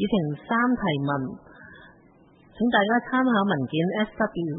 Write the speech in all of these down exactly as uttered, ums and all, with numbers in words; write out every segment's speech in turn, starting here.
議程三提問，請大家參考文件 S W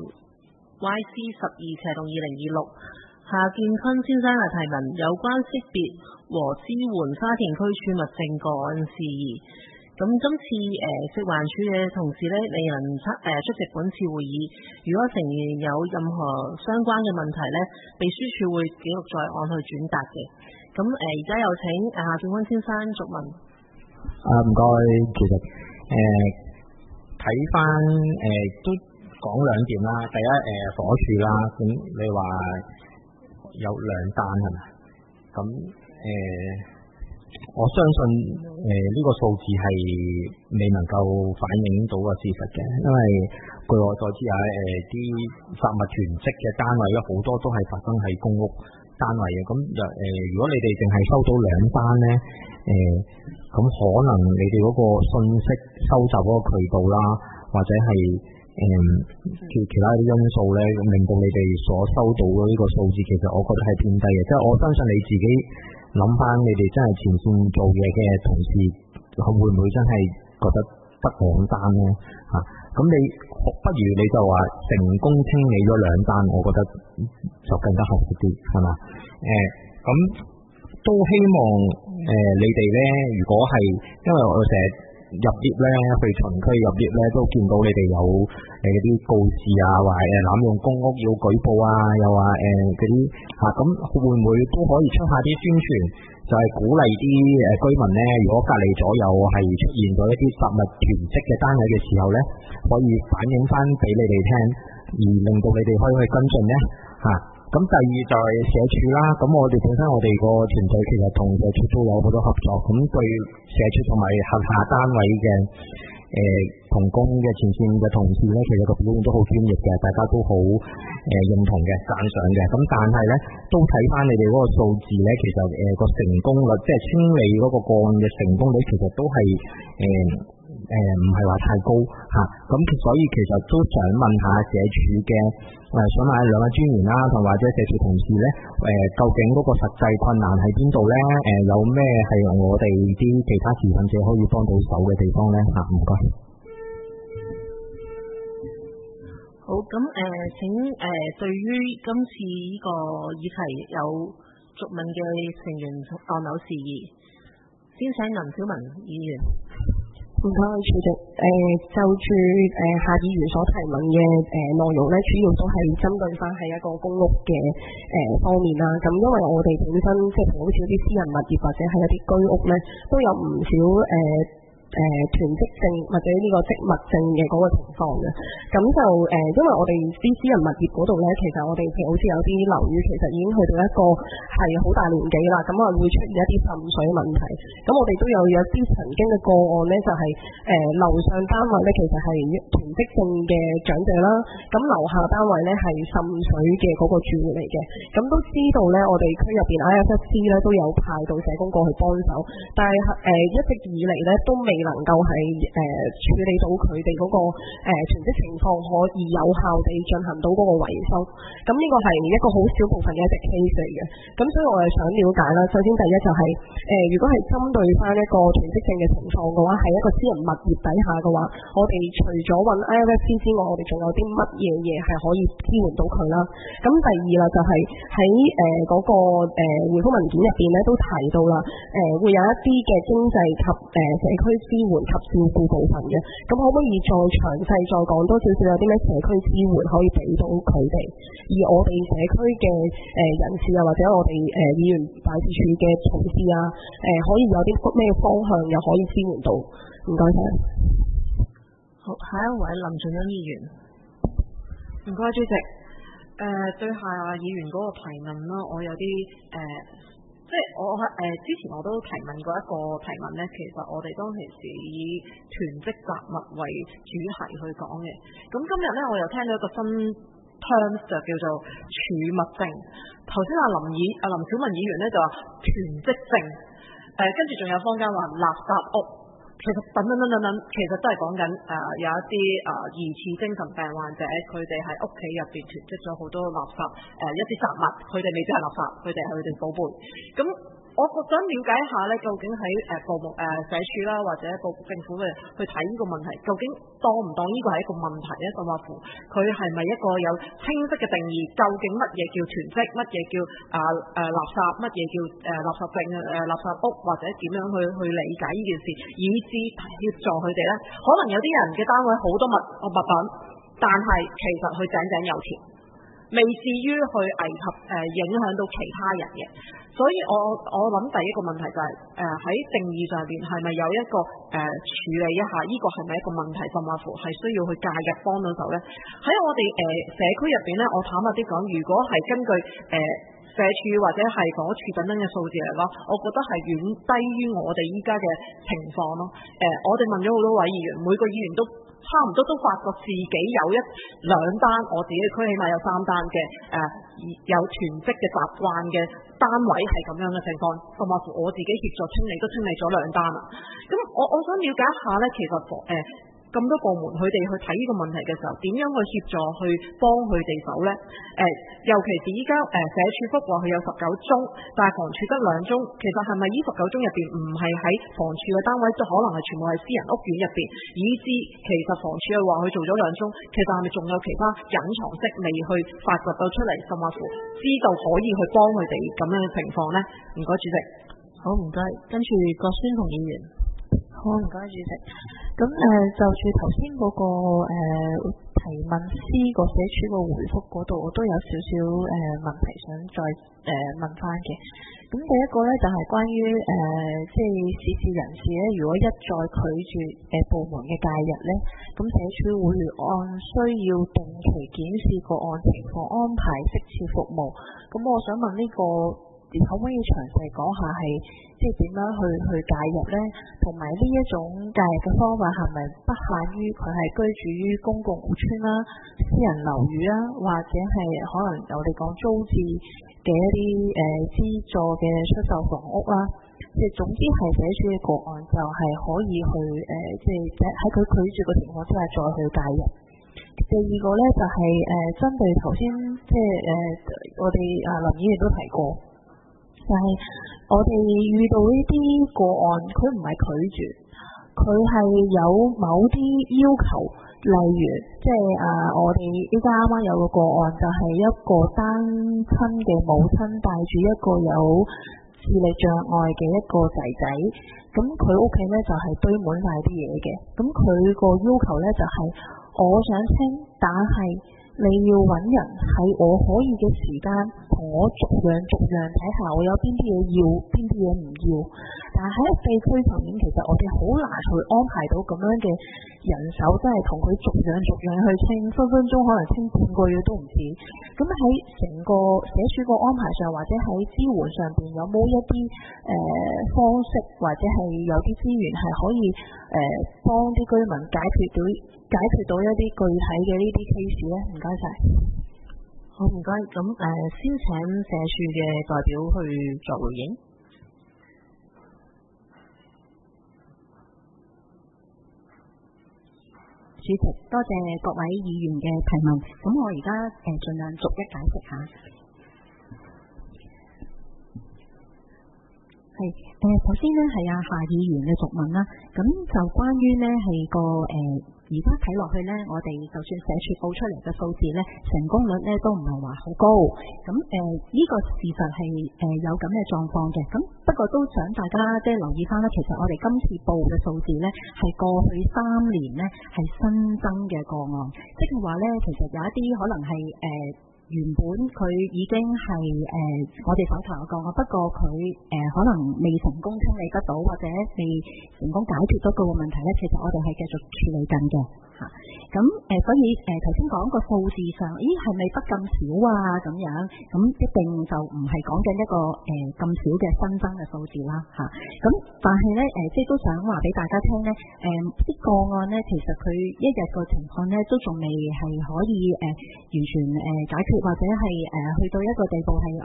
Y C 十二斜洞二零二六夏建坤先生嘅提問，有關識別和支援沙田區儲物證個案事宜。咁今次誒、呃、食環署嘅同事咧未能出誒、呃、出席本次會議，如果成員有任何相關嘅問題咧，秘書處會記錄在案去轉達嘅。咁誒而家有請夏建坤先生續問。 啊，唔該，其實誒睇翻誒都講兩點啦。第一誒、呃、房署啦，咁你話有兩單係咪？咁誒。呃我相信誒呢、呃這個數字係未能夠反映到個事實嘅，因為據我所知啊，誒啲雜物囤積嘅單位咧好多都係發生喺公屋單位嘅。咁誒、呃、如果你哋淨係收到兩單咧，誒咁可能你哋嗰個信息收集嗰個渠道啦，或者係誒其其他啲因素咧，令到你哋所收到嘅呢個數字，其實我覺得係偏低嘅。即係我相信你自己諗翻你哋真係前線做嘢嘅同事，會唔會真係覺得得兩單咧？嚇、啊，咁你不如你就話成功清理咗兩單，我覺得就更加合適啲，係嘛？誒、呃，咁都希望誒、呃、你哋咧，如果係因為我成日入 lift 咧，去巡區入 lift 咧，都見到你哋有誒嗰啲告示啊，話誒濫用公屋要舉報啊，又話誒嗰啲嚇，咁、啊、會唔會都可以出下啲宣傳，就係、是、鼓勵啲誒居民咧，如果隔離左右係出現咗一啲雜物囤積嘅單位嘅時候咧，可以反映翻俾你哋聽，而令到你哋可以去跟進咧嚇。咁、啊、第二就係社署啦，咁我哋本身我哋個團隊其實同社署都有好多合作，咁對社署同埋轄下單位嘅誒同工嘅前線嘅同事咧，其實個表現都好專業嘅，大家都好誒、呃、認同嘅、讚賞嘅。咁但係咧，都睇翻你哋嗰個數字咧，其實誒個、呃、成功率，即係清理嗰個個案嘅成功率，其實都係誒誒唔係話太高嚇。咁、啊、所以其實都想問下社署嘅誒、呃，想問下兩位專員啦，同或者社署同事咧，誒、呃、究竟嗰個實際困難喺邊度咧？誒、呃、有咩係我哋啲其他持份者可以幫到手嘅地方咧？嚇、啊，唔該。 好，咁誒、呃、請誒、呃、對於今次呢個議題有續問嘅成員按鈕示意，先請林小文議員。 唔該，主席。誒、呃、就住誒、呃、夏議員所提問嘅誒內容咧，主要都係針對翻係一個公屋嘅誒、呃、方面啦。咁因為我哋本身即係好似啲私人物業或者係一啲居屋咧，都有唔少誒。呃誒囤積症或者呢個積物症嘅嗰個情況嘅，咁就誒、呃，因為我哋啲私人物業嗰度咧，其實我哋譬如好似有啲樓宇，其實已經去到一個係好大年紀啦，咁啊會出現一啲滲水問題。咁我哋都有有啲曾經嘅個案咧，就係誒樓上單位咧，其實係囤積症嘅長者啦，咁樓下單位咧係滲水嘅嗰個住戶嚟嘅。咁都知道咧，我哋區入邊 I F S C 咧都有派到社工過去幫手，但係誒、呃、一直以嚟咧都未能夠係誒、呃、處理到佢哋嗰個誒囤積情況，可以有效地進行到嗰個維修。咁呢個係一個好少部分嘅一隻 case 嚟嘅。咁所以我係想了解啦。首先第一就係、是、誒、呃，如果係針對翻一個囤積症嘅情況嘅話，係一個私人物業底下嘅話，我哋除咗揾 I F S C 之外，我哋仲有啲乜嘢嘢係可以支援到佢啦？咁第二啦，就係喺誒嗰個誒回覆文件入邊咧都提到啦，誒、呃、會有一啲嘅經濟及誒、呃、社區支援及照顧部分嘅。咁可唔可以再詳細再講多少少有啲咩社區支援可以俾到佢哋？而我哋社區嘅誒人士啊，或者我哋誒議員辦事處嘅同事啊，誒、呃、可以有啲咩方向又可以支援到？唔該晒。 好，下一位林俊欣議員。 唔該，主席。誒、呃、對夏議員嗰個提問啦，我有啲誒、呃，即係我誒、呃、之前我都提問過一個提問咧，其實我哋當其時以囤積雜物為主題去講嘅。咁今日咧，我又聽到一個新 terms 就叫做儲物症。頭先阿林議阿林小文議員咧就話囤積症，誒跟住仲有坊間話垃圾屋。其實等等等等等，其實都係講緊誒有一啲誒、呃、疑似精神病患者，佢哋喺屋企入邊囤積咗好多垃圾，誒、呃、一啲雜物，佢哋未必係垃圾，佢哋係佢哋寶貝。咁我想了解一下咧，究竟喺誒部門誒社署啦，或者部政府嘅去睇呢個問題，究竟當唔當呢個係一個問題咧？甚或乎佢係咪一個有清晰嘅定義？究竟乜嘢叫囤積，乜嘢叫啊誒、呃、垃圾，乜嘢叫誒、呃、垃圾證誒、呃、垃圾屋，或者點樣去去理解呢件事，以至協助佢哋咧？可能有啲人嘅單位好多物物品，但係其實佢井井有條，未至於去危及誒、呃、影響到其他人嘅。所以我我諗第一個問題就係誒喺定義上邊係咪有一個誒、呃、處理一下，呢、這個係咪一個問題，甚或乎係需要去介入幫到手咧？喺我哋誒、呃、社區入邊咧，我坦白啲講，如果係根據誒、呃、社署或者係房屋署等等嘅數字嚟講，我覺得係遠低於我哋依家嘅情況咯。誒、呃，我哋問咗好多位議員，每個議員都差唔多都發覺自己有一兩單，我自己區起碼有三單嘅誒、呃、有囤積嘅習慣嘅單位係咁樣嘅情況，甚至乎我自己協助清理都清理咗兩單啦。咁我我想了解一下咧，其實誒。呃咁多部門佢哋去睇呢個問題嘅時候，點樣去協助去幫佢哋手呢？誒、呃，尤其是依家誒社署覆話佢有十九宗，但係房署得兩宗。其實係咪呢十九宗入邊唔係喺房署嘅單位，就可能係全部係私人屋苑入邊，以致其實房署係話佢做咗兩宗，其實係咪仲有其他隱藏式未去發掘到出嚟，甚至乎知道可以去幫佢哋咁樣嘅情況呢？唔該，主席。 好，唔該。跟住郭宣同議員。 好，唔該，主席。咁誒、呃，就住頭先嗰個誒、呃、提問司個社署個回覆嗰度，我都有少少誒、呃、問題想再誒、呃、問翻嘅。咁第一個咧就係、是、關於誒、呃、即係涉事人士咧，如果一再拒絕誒、呃、部門嘅介入咧，咁社署會按需要定期檢視個案情況，安排適切服務。咁我想問呢、這個。可唔可以詳細講下係即係點樣去去介入呢？同埋呢一種介入嘅方法係咪不限於佢係居住於公共屋邨啦、私人樓宇啦，或者係可能我哋講租置嘅一啲誒、呃、資助嘅出售房屋啦？即係總之係寫出嘅個案就係可以去誒、呃，即係喺佢拒絕嘅情況之下再去介入。第二個呢，就係、是、誒、呃、針對頭先即係誒、呃、我哋啊林議員都提過。就係我哋遇到呢啲個案，佢唔係拒絕，佢係有某啲要求，例如即係啊，我哋依家啱啱有個個案，就係、是、一個單親嘅母親帶住一個有智力障礙嘅一個仔仔，咁佢屋企咧就係、是、堆滿晒啲嘢嘅，咁佢個要求咧就係、是、我想清，但係你要揾人喺我可以嘅時間同我逐樣逐樣睇下，我有邊啲嘢要，邊啲嘢唔要。但係喺地區層面，其實我哋好難去安排到咁樣嘅人手，真係同佢逐樣逐樣去清，分分鐘可能清半個月都唔止。咁喺成個社署個安排上，或者喺支援上邊，有冇一啲誒、呃、方式，或者係有啲資源係可以誒幫啲居民解決到解決到一啲具體嘅呢啲 case 咧？唔該晒。 好，唔該。咁誒、呃，先請社署嘅代表去作回應。 主席，多謝各位議員嘅提問。咁我而家誒盡量逐一解釋下。係誒、呃，首先呢係阿夏議員嘅逐問啦。咁就關於呢係個誒。呃而家睇落去呢，我哋就算社署報出嚟嘅數字呢，成功率呢都唔係話好高。咁誒呢個事實係誒、呃、有咁嘅狀況嘅。咁不過都想大家即係留意翻呢，其實我哋今次報嘅數字呢，係過去三年呢係新增嘅個案，即係話呢，其實有一啲可能係誒。呃原本佢已經係誒、呃、我哋手頭有個案，不過佢誒、呃、可能未成功清理得到，或者未成功解決到個問題咧，其實我哋係繼續處理緊嘅嚇。咁、啊、誒、呃，所以誒頭先講個數字上，咦係咪得咁少啊？咁樣咁一定就唔係講緊一個誒咁、呃、少嘅新增嘅數字啦嚇。咁、啊、但係咧誒，即係都想話俾大家聽咧，誒、呃、啲個案咧，其實佢一日個情況咧都仲未係可以誒、呃、完全誒、呃、解決。或者係誒、呃、去到一個地步係啊啲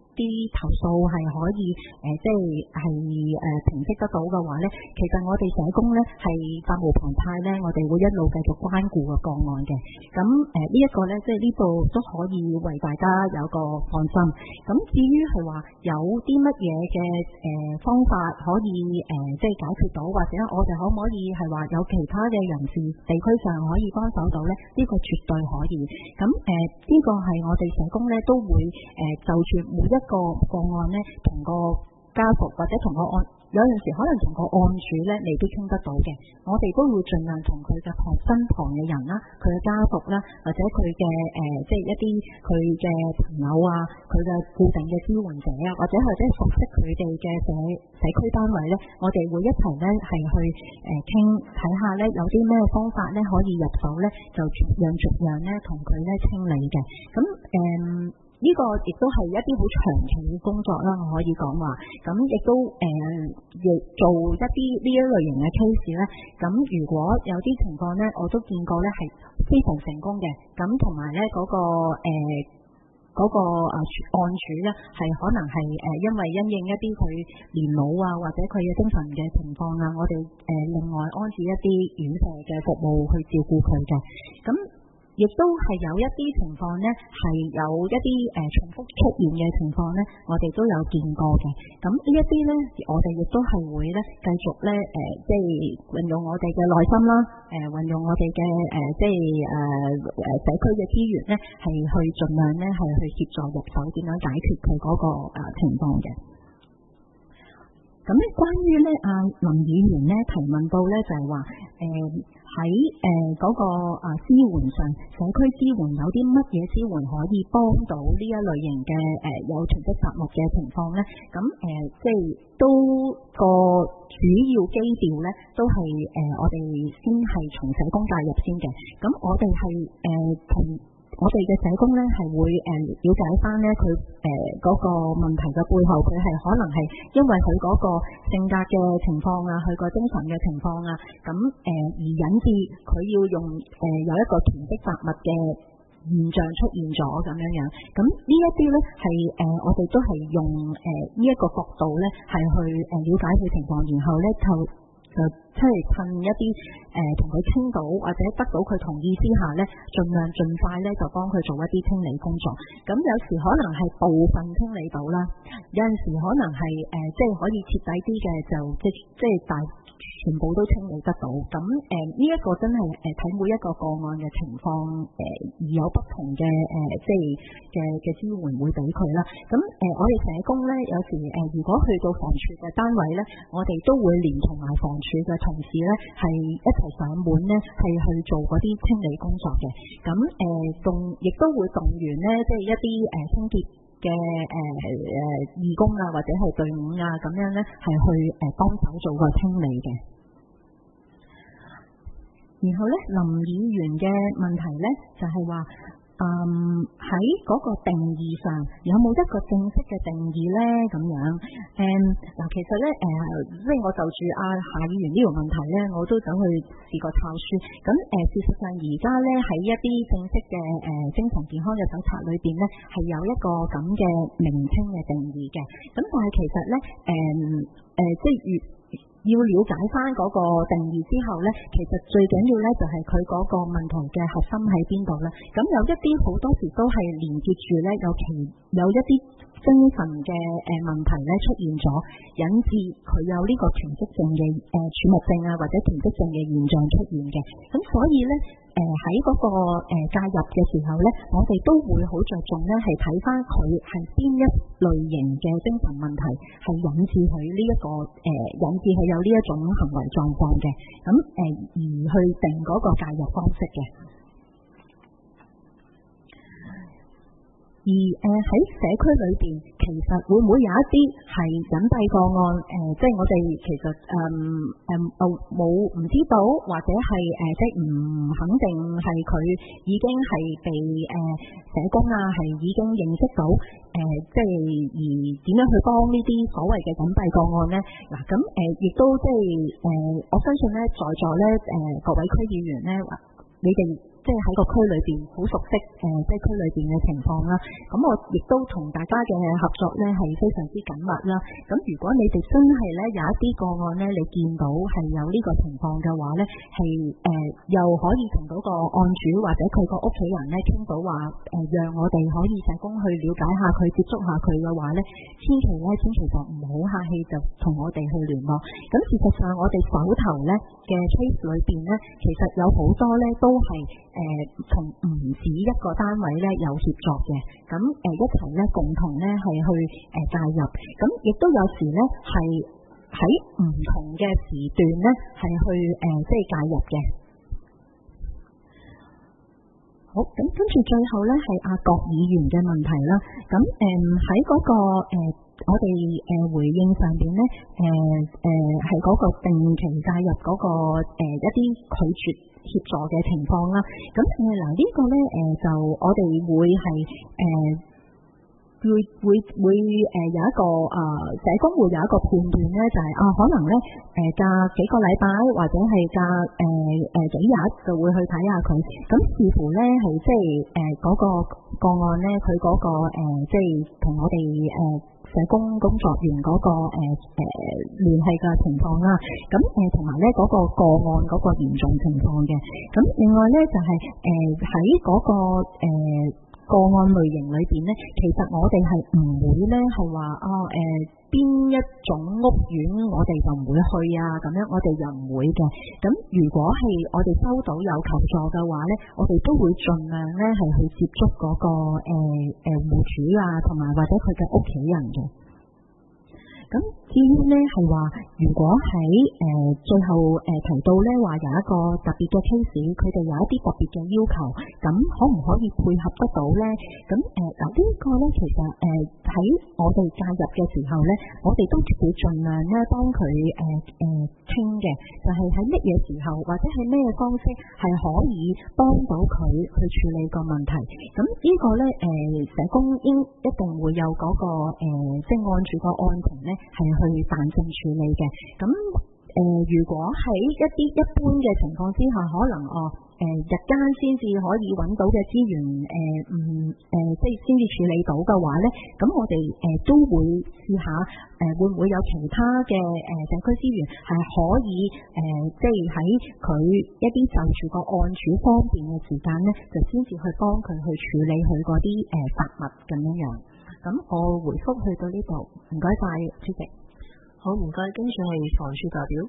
啲投訴係可以誒、呃，即係係誒平息得到嘅話咧，其實我哋社工咧係責無旁貸咧，我哋會一路繼續關顧個個案嘅。咁誒、呃這個、呢一個咧，即係呢度都可以為大家有個放心。咁至於係話有啲乜嘢嘅誒方法可以誒、呃、即係解決到，或者我哋可唔可以係話有其他嘅人士地區上可以幫手到咧？呢、這個絕對可以。咁誒呢個係我哋社工咧都會誒、呃、就住每一個個案咧，同個家屬或者同個案，有陣時可能同個案主咧未必傾得到嘅，我哋都會盡量同佢嘅身旁嘅人啦，佢嘅家屬啦，或者佢嘅誒即係一啲佢嘅朋友啊，佢嘅固定嘅支援者啊，或者或者熟悉佢哋嘅社社區單位咧，我哋會一齊咧係去誒傾睇下咧有啲咩方法咧可以入手咧，就逐樣逐樣咧同佢咧清理嘅。咁誒。嗯呢個亦都係一啲好長期嘅工作啦，我可以講話。咁亦都誒，亦、呃、做一啲呢一類型嘅 case 咧。咁如果有啲情況咧，我都見過咧係非常成功嘅。咁同埋咧嗰個誒嗰、呃那個啊案主咧，係可能係誒、呃、因為因應一啲佢年老啊，或者佢嘅精神嘅情況啊，我哋誒、呃、另外安置一啲院舍嘅服務去照顧佢嘅。咁亦都係有一啲情況呢，係有一啲誒、呃、重複出現嘅情況呢，我哋都有見過嘅。咁呢一啲呢，我哋亦都係會呢繼續呢，誒、呃，即係運用我哋嘅耐心啦，誒、呃，運用我哋嘅誒，即係誒誒社區嘅資源呢，係去盡量呢，係去協助入手點樣解決佢嗰、那個誒、呃、情況嘅。咁咧，關於咧阿林議員咧提問到咧，就係話誒喺誒嗰個啊支援上，社區支援有啲乜嘢支援可以幫到呢一類型嘅誒、呃、有囤積雜物嘅情況咧？咁誒、呃、即係都個主要基調咧，都係誒、呃、我哋先係從社工介入先嘅。咁我哋係誒同。我哋嘅社工咧係會誒了解翻咧佢誒嗰個問題嘅背後，佢係可能係因為佢嗰個性格嘅情況啊，佢個精神嘅情況啊，咁誒而引致佢要用誒有一個囤積雜物嘅現象出現咗咁樣樣。咁呢一啲咧係誒我哋都係用誒呢一個角度咧係去誒了解佢情況，然後咧就。就即係趁一啲誒同佢傾到或者得到佢同意之下咧，盡量盡快咧就幫佢做一啲清理工作。咁有時可能係部分清理到啦，有陣時可能係誒、呃、即係可以徹底啲嘅就即即係大全部都清理得到。咁誒呢一個真係誒睇每一個個案嘅情況誒、呃、而有不同嘅誒、呃、即係嘅嘅支援會俾佢啦。咁誒、呃、我哋社工咧有時誒、呃、如果去到房署嘅單位咧，我哋都會連同埋房署嘅同事咧係一齊上門咧係去做嗰啲清理工作嘅。咁誒動亦都會動員咧即係一啲誒、呃、清潔嘅誒誒義工啊或者係隊伍啊咁樣咧係去誒幫手做個清理嘅。然後咧林議員嘅問題咧就係話誒喺嗰個定義上有冇一個正式嘅定義咧咁樣？誒、嗯、嗱其實咧誒、呃、即係我就住阿夏議員呢條問題咧，我都走去試過抄書。咁誒、呃、事實上而家咧喺一啲正式嘅誒、呃、精神健康嘅手冊裏邊咧係有一個咁嘅名稱嘅定義嘅。咁但係其實咧誒誒即係越要了解翻嗰個定義之後咧，其實最緊要咧就係佢嗰個問題嘅核心喺邊度咧。咁有一啲好多時都係連結住咧，有其有一啲精神嘅誒問題咧出現咗，引致佢有呢個囤積症嘅誒儲物症啊，或者囤積症嘅現象出現嘅。咁所以咧誒喺嗰個誒介入嘅時候咧，我哋都會好着重咧係睇翻佢係邊一類型嘅精神問題係引致佢呢一個誒、呃、引致佢有呢一種行為狀況嘅。咁誒、呃、而去定嗰個介入方式嘅。而誒喺、呃、社區裏邊，其實會唔會有一啲係隱蔽個案？誒、呃，即係我哋其實誒誒冇唔知道，或者係誒、呃、即係唔肯定係佢已經係被誒、呃、社工啊，係已經認識到誒、呃，即係而點樣去幫呢啲所謂嘅隱蔽個案咧？嗱，咁誒亦都即係誒、呃，我相信咧，在座咧誒、呃、各位區議員咧，你哋即係喺個區裏邊好熟悉誒、呃，即係區裏邊嘅情況啦。咁我亦都同大家嘅合作咧係非常之緊密啦。咁如果你哋真係咧有一啲個案咧，你見到係有呢個情況嘅話咧，係誒、呃、又可以同到個案主或者佢個屋企人咧傾到話誒、呃，讓我哋可以社工去了解下佢、接觸下佢嘅話咧，千祈咧千祈就唔好客氣就同我哋去聯絡。咁事實上我哋手頭咧嘅 case 裏邊咧，其實有好多咧都係誒同唔止一個單位咧有協作嘅，咁誒、呃、一齊咧共同咧係去誒、呃、介入，咁亦都有時咧係喺唔同嘅時段咧係去誒、呃、即係介入嘅。好，咁跟住最後咧係阿郭議員嘅問題啦。咁誒喺嗰個誒、呃、我哋誒、呃、回應上邊咧，誒誒係嗰個定期介入嗰、那個誒、呃、一啲拒絕協助嘅情況啦。咁誒嗱呢個咧誒、呃、就我哋會係誒。呃會會會誒、呃、有一個誒、呃、社工會有一個判斷咧，就係、是、啊可能咧誒隔幾個禮拜或者係隔誒誒幾日就會去睇下佢，咁視乎咧係即係誒嗰個個案咧，佢嗰、那個誒即係同我哋誒、呃、社工工作員嗰、那個誒誒聯繫嘅情況啦。咁誒同埋咧嗰個個案嗰個嚴重情況嘅。咁另外咧就係誒喺嗰個誒。呃個案類型裏邊咧，其實我哋係唔會咧係話啊誒邊一種屋苑我哋就唔會去啊，咁樣我哋又唔會嘅。咁如果係我哋收到有求助嘅話咧，我哋都會盡量咧係去接觸嗰、那個誒誒戶主啊，同埋或者佢嘅屋企人嘅。咁至於咧係話，如果喺誒、呃、最後誒、呃、提到咧話有一個特別嘅 case，佢哋有一啲特別嘅要求，咁可唔可以配合得到咧？咁誒嗱呢個咧其實誒喺、呃、我哋介入嘅時候咧，我哋都會盡量咧幫佢誒誒傾嘅，就係喺乜嘢時候或者係咩方式係可以幫到佢去處理個問題。咁呢個咧誒、呃、社工應一定會有嗰、那個、呃、即係按住個案情咧。係去彈性處理嘅，咁誒、呃，如果喺一啲一般嘅情況之下，可能哦誒、呃、日間先至可以揾到嘅資源，誒唔誒即係先至處理到嘅話咧，咁我哋誒、呃、都會試下誒、呃、會唔會有其他嘅誒、呃、社區資源係可以誒、呃、即係喺佢一啲就住個案主方便嘅時間咧，就先至去幫佢去處理佢嗰啲誒雜物咁樣樣。咁我回覆去到呢度，唔該晒主席。 好，唔該，跟住係房署代表。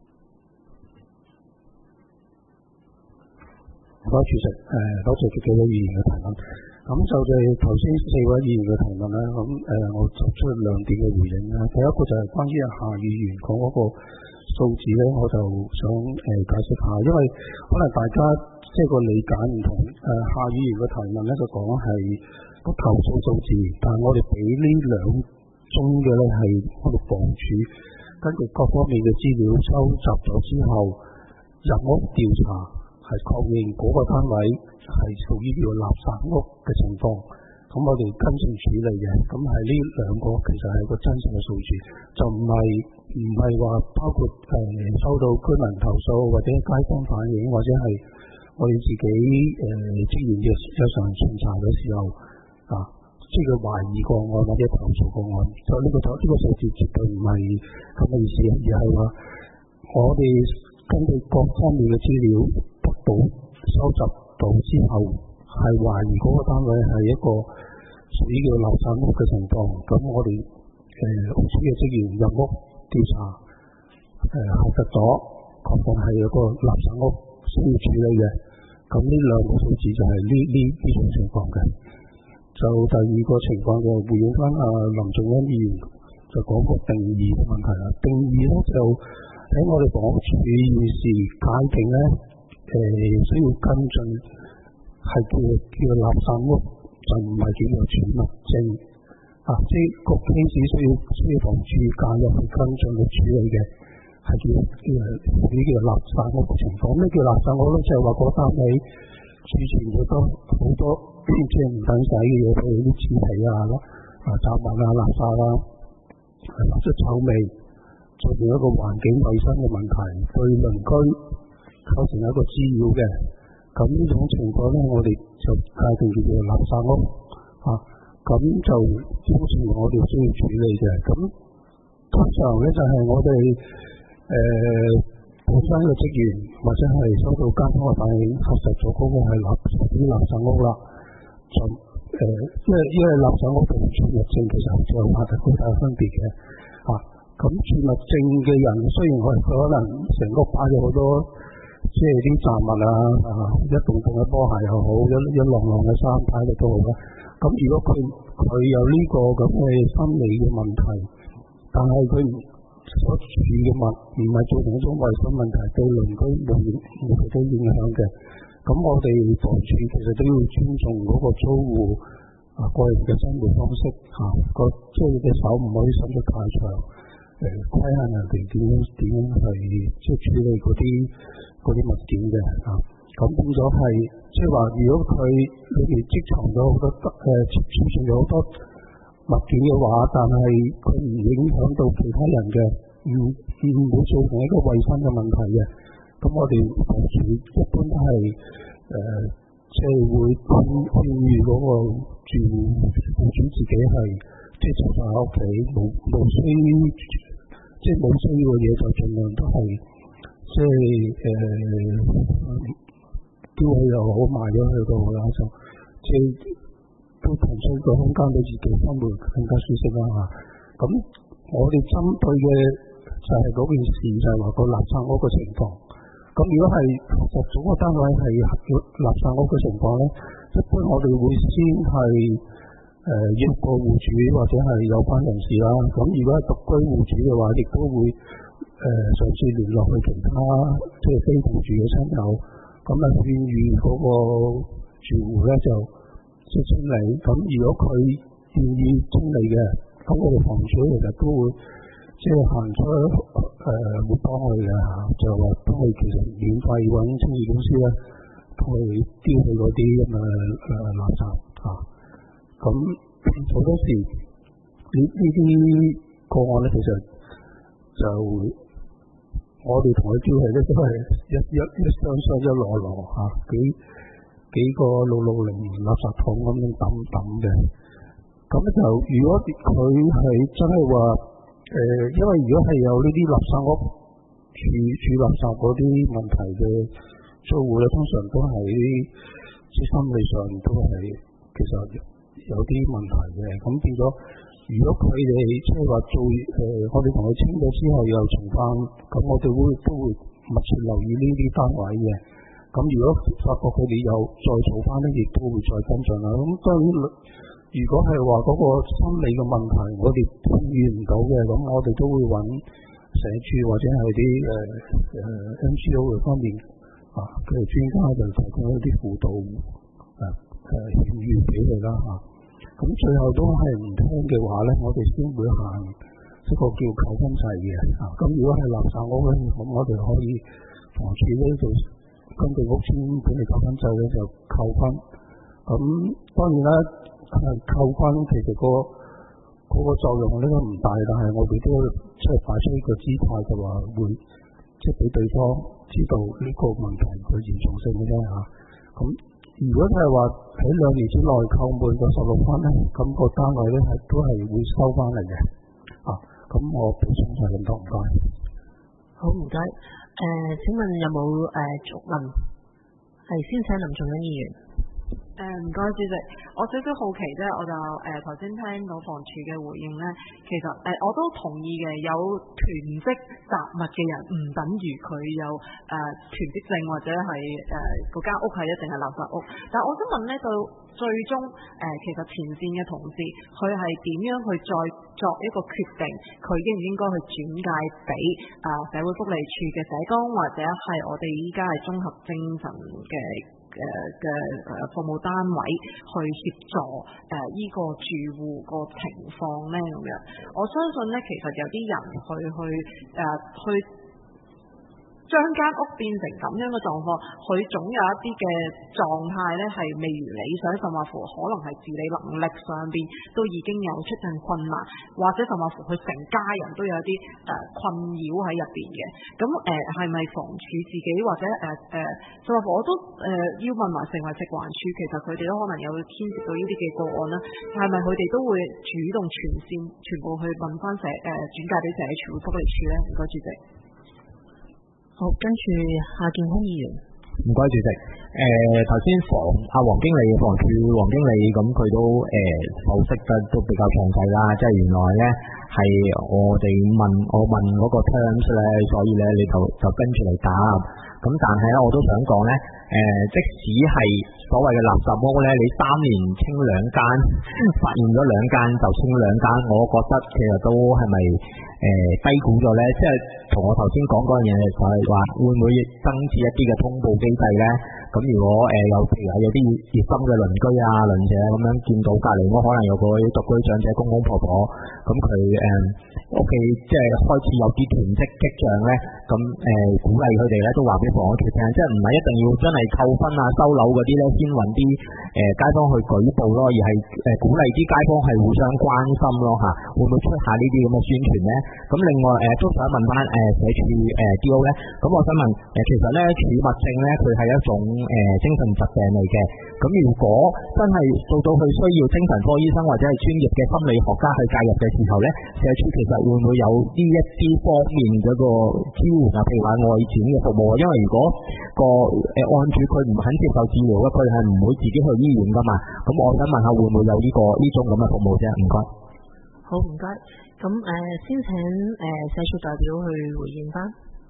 唔該主席，誒多謝幾位議員嘅提問。咁就係頭先四位議員嘅提問咧，咁誒我作出兩點嘅回應啦。第一個就係關於夏議員講嗰個數字咧，我就想誒解釋下，因為可能大家即係個理解唔同。誒夏議員嘅提問咧就講係個投訴數字，但係我哋俾呢兩宗嘅咧係我哋房署根據各方面嘅資料收集咗之後，入屋調查係確認嗰個單位係屬於叫垃圾屋嘅情況，咁我哋跟進處理嘅。咁係呢兩個其實係個真實嘅數字，就唔係唔係話包括誒、呃、收到居民投訴或者街坊反映，或者係我哋自己誒職員嘅日常巡查嘅時候。啊，即係佢懷疑個案或者投訴個案，就呢、這個就呢、這個數字絕對唔係咁嘅意思，而係話我哋根據各方面嘅資料得到收集到之後，係懷疑嗰個單位係一個屬於叫垃圾屋嘅情況，咁我哋誒屋主嘅職員入屋調查，誒核實咗確定係一個垃圾屋需要處理嘅，咁呢兩個數字就係呢呢呢種情況嘅。就第二個情況就回應翻阿林頌恩議員就講個定義嘅問題啦。定義咧就喺我哋房署現時界定咧，誒、呃、需要跟進係叫叫垃圾屋，就唔係叫做儲物證啊。即係個 case 需要需要房署介入去跟進去處理嘅，係叫叫呢啲叫垃圾屋嘅情況。咩叫垃圾屋咧？就係話嗰單位儲存咗多好多。即係唔等使嘅嘢，譬如啲紙皮啊、啊雜物啊、垃圾啊，或者臭味，造成一個環境衞生嘅問題，對鄰居構成一個滋擾嘅，咁咁呢種情況咧，我哋就界定叫做垃圾屋啊。咁就基本上我哋需要處理嘅。咁通常咧就係、是、我哋誒、呃、本身嘅職員或者係收到街坊嘅反映，核實咗嗰個係垃啲垃圾屋啦。就誒，因為因為垃圾屋同儲物證其實就有好大分別嘅啊。咁儲物證嘅人雖然我哋可能成屋擺咗好多，即係啲雜物啊，啊一棟棟嘅波鞋又好，一一浪浪嘅衫擺喺度都好啦。咁如果佢佢有呢個咁嘅心理嘅問題，但係佢所處嘅物唔係造成一種衞生問題，對鄰居冇冇其他影響嘅，咁我哋房署其實都要尊重嗰個租戶啊個人嘅生活方式嚇，個即係隻手唔可以伸得太長，誒規限人哋點樣點樣去即係處理嗰啲嗰啲物件嘅嚇。咁變咗係，即係話，如果佢裏邊積藏咗好多得誒儲存咗好多物件嘅話，但係佢唔影響到其他人嘅，唔唔會造成一個衞生嘅問題嘅。咁我哋房署一般都係誒，即係會勸勸喻嗰個住戶戶主自己係即係就喺屋企，冇冇需即係冇需要嘅嘢就盡量都係即係誒。丟棄又好，賣咗去都好啦，就即係都騰出個空間俾自己生活更加舒適啦嚇。咁我哋針對嘅就係嗰件事，就係話個垃圾屋嘅情況。咁如果係實總個單位係垃圾屋嘅情況咧，一般我哋會先係誒約個戶主或者係有關人士啦。咁如果係獨居戶主嘅話，亦都會誒嘗試聯絡去其他即係非戶主嘅親友。咁啊，勸喻嗰個住戶咧就即係清理。咁如果佢願意清理嘅，咁我哋房署其實都會即係行出誒、呃、會幫佢嘅嚇，就話幫佢其實免費揾清潔公司咧，幫佢丟棄嗰啲咁嘅誒垃圾嚇。咁、啊、好多時呢呢啲個案咧，其實就我哋同佢丟棄咧，都係一一一箱箱一籮籮嚇，幾幾個六六零垃圾桶咁樣抌抌嘅。咁就如果佢係真係話誒，因為如果係有呢啲垃圾屋處處垃圾嗰啲問題嘅租戶咧，通常都係啲即心理上都係其實有啲問題嘅。咁變咗，如果佢哋即係話做誒、呃，我哋同佢清咗之後又重翻，咁我哋會都會密切留意呢啲單位嘅。咁如果發覺佢哋有再做翻咧，亦都會再跟進啦。咁當然，如果係話嗰個心理嘅問題，我哋遇唔到嘅，咁我哋都會揾社署或者係啲誒誒 N G O 嘅方面啊，佢哋專家就提供一啲輔導誒誒勸喻俾佢啦嚇。咁、啊、最後都係唔聽嘅話咧，我哋先會行一個叫扣分制嘅嚇。咁、啊、如果係垃圾屋咧，咁我哋可以房署咧就根據屋邨管理扣分制咧就扣分。咁、啊、當然啦。係扣分，其實、嗰個嗰、嗰個作用呢個唔大，但係我哋都即係擺出呢個姿態，就話會即係俾對方知道呢個問題佢嚴重性嘅啫嚇。咁、啊、如果係話喺兩年之內扣滿個十六分咧，咁、個單位咧係都係會收翻嚟嘅。啊，咁我補充就係咁多，唔該。 好，唔該。誒、呃，請問有冇誒續問？係先請林頌恩議員。 誒唔該，主席，我少少好奇啫，我就誒頭先聽到房署嘅回應咧，其實誒、呃、我都同意嘅，有囤積雜物嘅人唔等於佢有誒囤積症或者係誒嗰間屋係一定係垃圾屋。但係我想問咧，到最終誒、呃、其實前線嘅同事佢係點樣去再作一個決定，佢應唔應該去轉介俾啊、呃、社會福利署嘅社工，或者係我哋依家係綜合精神嘅嘅嘅誒服務單位去協助誒依、呃、個住戶個情況咧咁樣，我相信咧其實有啲人去去誒、呃、去將間屋變成咁樣嘅狀況，佢總有一啲嘅狀態咧係未如理想，甚至乎可能係自理能力上邊都已經有出現困難，或者甚至乎佢成家人都有啲誒、呃、困擾喺入邊嘅。咁誒係咪房署自己或者誒誒，甚至乎我都誒、呃、要問埋成為食環署，其實佢哋都可能有牽涉到呢啲嘅個案啦，係咪佢哋都會主動傳線，全部去問翻社誒轉介俾社署福利署咧？唔該主席。 好，跟住夏建興議員。 唔該主席。誒頭先房阿黃經理房署黃經理咁佢都誒剖析得都比較詳細啦，即係原來咧係我哋問我問嗰個 terms 咧，所以咧你就就跟住嚟答。咁但係咧我都想講咧，誒、呃、即使係所謂嘅垃圾屋咧，你三年清兩間，發現咗兩間就清兩間，我覺得其實都係咪誒低估咗咧？即係同我頭先講嗰樣嘢就係話，會唔會增設一啲嘅通報機制咧？咁如果誒、呃、有譬如係有啲熱心嘅鄰居啊鄰舍咁樣見到隔離屋可能有個獨居長者公公婆婆，咁佢誒屋企即係開始有啲囤積跡象咧，咁誒、呃、鼓勵佢哋咧都話俾房屋署聽，即係唔係一定要真係扣分啊收樓嗰啲咧先揾啲誒街坊去舉報咯，而係誒、呃、鼓勵啲街坊係互相關心咯嚇，會唔會出下呢啲咁嘅宣傳咧？咁另外誒、呃、都想問翻誒社署誒 D O 咧，咁我想問誒、呃、其實咧儲物症咧佢係一種誒、呃、精神疾病嚟嘅，咁如果真係做到佢需要精神科醫生或者係專業嘅心理學家去介入嘅時候咧，社署其實會唔會有呢一啲方面嗰個支援啊？譬如話外展嘅服務啊，因為如果個誒案主佢唔肯接受治療咧，佢係唔會自己去醫院噶嘛。咁我想問下會唔會有呢、這個呢種咁嘅服務啫？唔該。 好，唔該。咁誒、呃、先請誒、呃、社署代表去回應翻。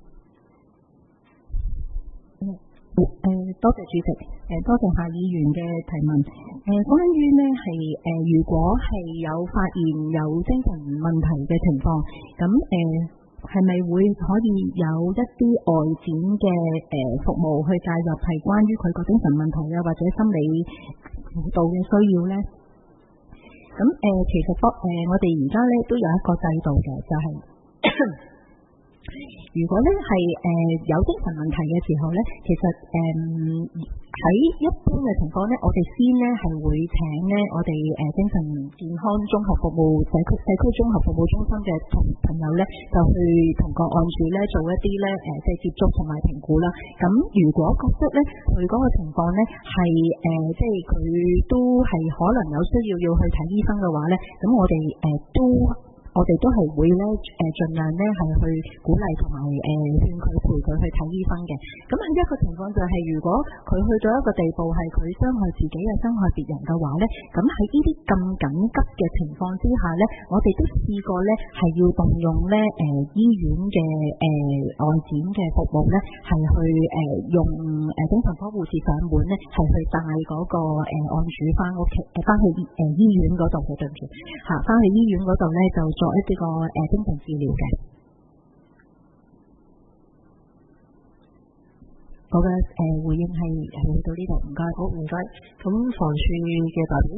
誒、呃，多謝主席，誒、呃，多謝夏議員嘅提問。誒、呃，關於呢係誒，如果係有發現有精神問題嘅情況，咁誒係咪會可以有一啲外展嘅誒、呃、服務去介入，係關於佢個精神問題啊，或者心理輔導嘅需要呢？咁誒、呃，其實誒、呃，我哋而家咧都有一個制度嘅，就係、是。如果咧係誒有精神問題嘅時候咧，其實誒喺、呃、一般嘅情況咧，我哋先咧係會請咧我哋誒、呃、精神健康綜合服務社區社區綜合服務中心嘅同朋友咧，就去同個案主咧做一啲咧誒即係接觸同埋評估啦。咁如果覺得咧佢嗰個情況咧係誒即係佢都係可能有需要要去睇醫生嘅話咧，咁我哋誒、呃、都。我哋都係會咧誒盡量咧係去鼓勵同埋誒勸佢陪佢去睇醫生嘅。咁另一個情況就係、是、如果佢去到一個地步係佢傷害自己又傷害別人嘅話咧，咁喺呢啲咁緊急嘅情況之下咧，我哋都試過咧係要動用咧誒、呃、醫院嘅誒、呃、外展嘅服務咧，係去誒、呃、用誒、呃、精神科護士上門咧，係去帶嗰、那個誒、呃、案主翻屋企誒翻去誒、呃、醫院嗰度嘅，對唔住嚇，翻去醫院嗰度咧就作一啲個誒精神治療嘅。我嘅誒回應係係去到呢度，唔該。 好，唔該。咁房署嘅代表，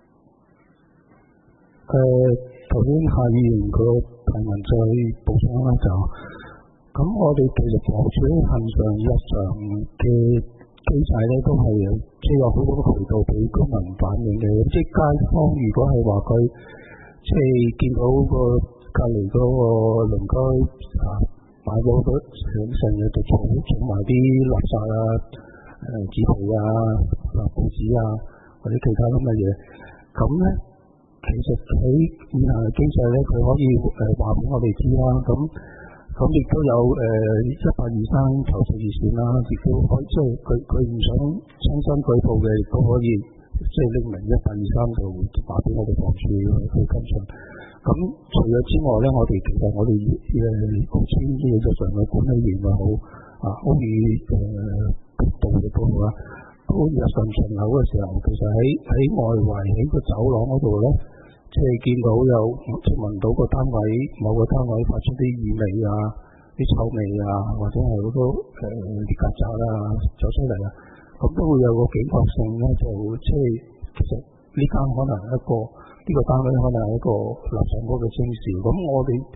誒頭先夏議員個提問再補充啦，就咁我哋其實房署恆常日常嘅機制咧，都係即係有好多渠道俾居民反映嘅。即係街坊如果係話佢即係見到個隔離嗰個鄰居啊買咗好多成成日就儲儲埋啲垃圾啊、誒紙皮啊、嗱報紙啊或者其他咁嘅嘢，咁咧其實喺現行嘅機制咧，佢可以誒話俾我哋知啦。咁咁亦都有誒一八二三投訴熱線啦，亦都可以即係佢佢唔想親身舉報嘅，亦都可以。即係匿名一八二三就打俾我哋房署去跟進。咁除咗之外咧，我哋其實我哋誒公司啲日常嘅管理員又好，啊屋宇誒督導亦都好啦，都日常巡樓嘅時候，其實喺喺外圍喺個走廊嗰度咧，即係見到有即係聞到個單位某個單位發出啲異味啊、啲臭味啊，或者係好多誒啲曱甴啊走出嚟啊。咁都會有個警覺性咧，就即係其實呢間可能係一個呢、呢個單位可能係一個垃圾屋嘅徵兆。咁我哋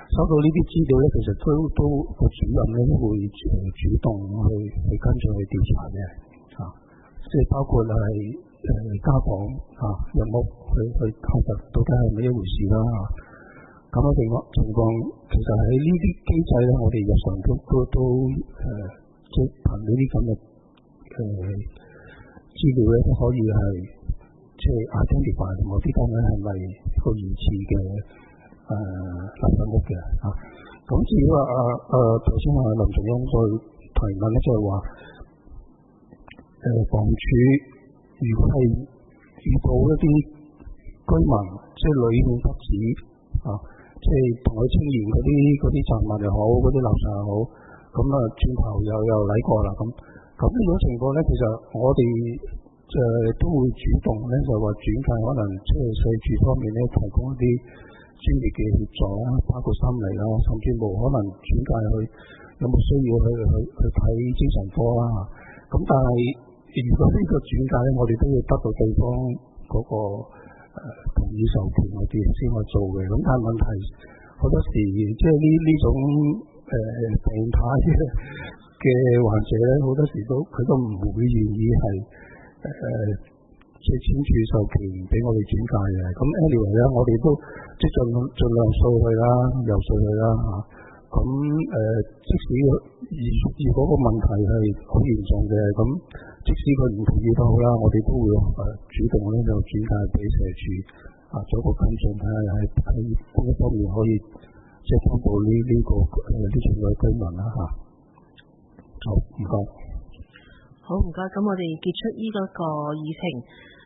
收到呢啲資料咧，其實都都個主任咧都會誒主動去去跟進去調查嘅嚇，即係包括係誒家訪嚇入屋去去確實到底係咩一回事啦嚇。咁嘅情況情況，其實喺呢啲機制咧，我哋日常都都都誒，即係憑呢啲咁嘅誒資料咧，都可以係即係 identify 某啲單位係咪個疑似嘅誒垃圾屋嘅嚇。咁至於話啊誒頭先話林仲恩再提問咧，就係話誒房署如果係遇到一啲居民即係屢勸不止啊。即係同佢清完嗰啲嗰啲雜物又好，嗰啲垃圾又好，咁啊轉頭又又嚟過啦咁。咁呢種情況咧，其實我哋誒、呃、都會主動咧，就話轉介可能即係社署方面咧提供一啲專業嘅協助啦，包括心理啦，甚至乎可能轉介去有冇需要去去去睇精神科啦。咁但係如果呢個轉介咧，我哋都要得到對方嗰、那個。誒、呃、同意授權嗰啲先去做嘅，咁但係問題好多時即係呢呢種誒、呃、病態嘅嘅患者咧，好多時都佢都唔會願意係誒、呃、即係簽署授權俾我哋轉介嘅。咁 anyway 咧，我哋都即係盡盡量掃佢啦，游說佢啦嚇。咁、啊、誒、呃，即使如如果個問題係好嚴重嘅咁。即使佢唔同意都好啦，我哋都會誒、呃、主動咧就轉介俾社署啊，做一個跟進，睇下喺喺邊一方面可以即係幫到呢呢個誒呢種嘅居民啦嚇。好，唔該。 好，唔該。咁我哋結束呢嗰個議程。